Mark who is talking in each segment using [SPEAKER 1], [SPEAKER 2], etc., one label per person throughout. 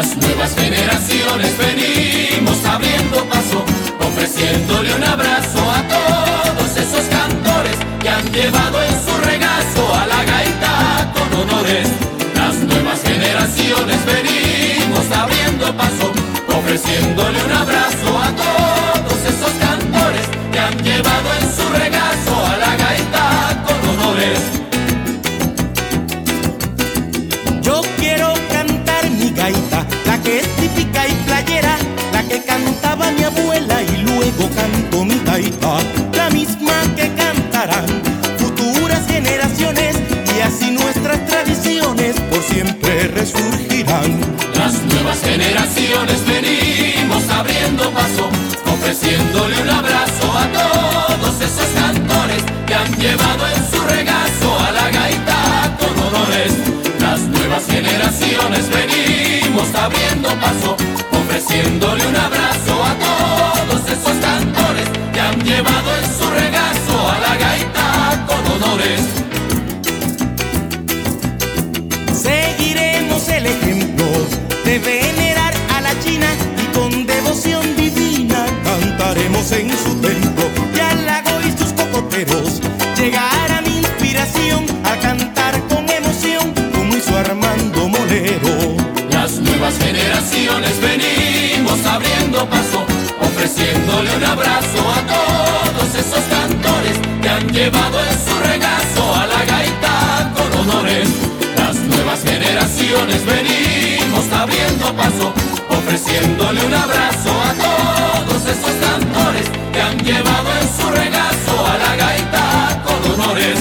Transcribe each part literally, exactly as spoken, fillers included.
[SPEAKER 1] Las nuevas generaciones venimos abriendo paso, ofreciéndole un abrazo a todos esos cantores que han llevado en su regazo a la gaita con honores. Las nuevas generaciones venimos abriendo paso, ofreciéndole un abrazo a todos esos cantores que han llevado en su regazo a la gaita con honores.
[SPEAKER 2] Yo quiero cantar mi gaita, la que es típica y playera, la que cantaba mi abuela y luego canto mi gaita, la misma que cantarán futuras generaciones y así nuestras tradiciones por siempre resurgirán.
[SPEAKER 1] Las nuevas generaciones venimos abriendo paso, ofreciéndole un abrazo a todos esos cantores que han llevado en su regazo a la gaita con honores. Las nuevas generaciones venimos abriendo paso, ofreciéndole un abrazo a todos esos cantores que han llevado en su regazo a la gaita con honores.
[SPEAKER 2] Seguiremos el ejemplo de venerar a la China y con devoción divina cantaremos en su templo. Y al lago y sus cocoteros llegará mi inspiración a cantar con emoción como hizo Armando Molero.
[SPEAKER 1] Las nuevas generaciones venimos abriendo paso, ofreciéndole un abrazo a todos esos cantores que han llevado en su regazo a la gaita con honores. Las nuevas generaciones venimos abriendo paso, ofreciéndole un abrazo a todos esos cantores que han llevado en su regazo a la gaita con honores.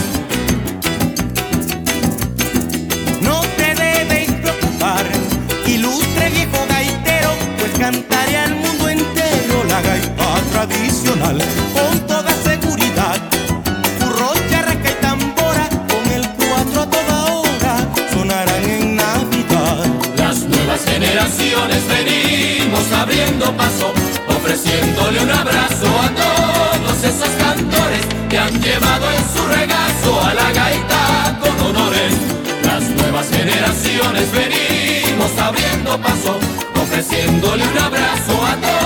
[SPEAKER 2] No te debéis preocupar, ilustre viejo gaitero, pues cantaré al mundo entero la gaita tradicional con toda seguridad. Furro, charraca y tambora, con el cuatro a toda hora sonarán en Navidad.
[SPEAKER 1] Las nuevas generaciones venimos abriendo paso, ofreciéndole un abrazo a todos esos cantores que han llevado en su regazo a la gaita con honores. Las nuevas generaciones venimos abriendo paso, ofreciéndole un abrazo a todos